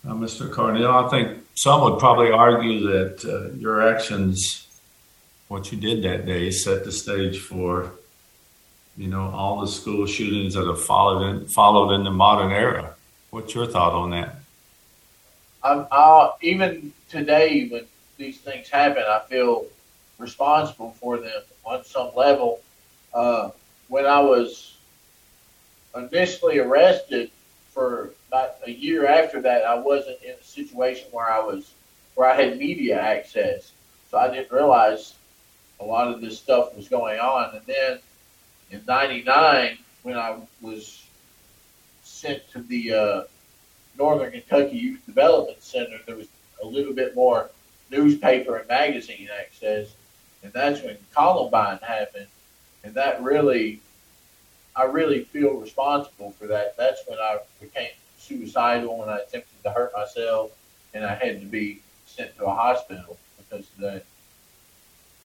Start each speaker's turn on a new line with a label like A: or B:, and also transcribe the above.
A: Mr. Cornell, I think some would probably argue that your actions, what you did that day, set the stage for all the school shootings that have followed in the modern era. What's your thought on that?
B: Even today, when these things happen, I feel responsible for them on some level. When I was initially arrested, for about a year after that, I wasn't in a situation where I had media access, so I didn't realize a lot of this stuff was going on. And then in '99, when I was sent to the Northern Kentucky Youth Development Center, there was a little bit more newspaper and magazine access, and that's when Columbine happened, and I really feel responsible for that. That's when I became suicidal and I attempted to hurt myself, and I had to be sent to a hospital because of that.